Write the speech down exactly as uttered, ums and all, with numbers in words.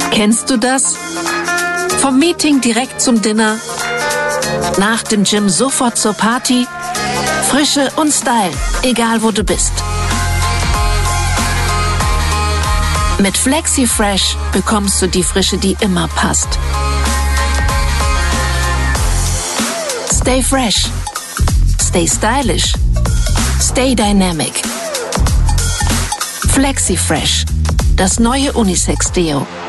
Kennst du das? Vom Meeting direkt zum Dinner, nach dem Gym sofort zur Party, Frische und Style, egal wo du bist. Mit Flexi Fresh bekommst du die Frische, die immer passt. Stay fresh, stay stylish, stay dynamic. Flexi Fresh, das neue Unisex-Deo.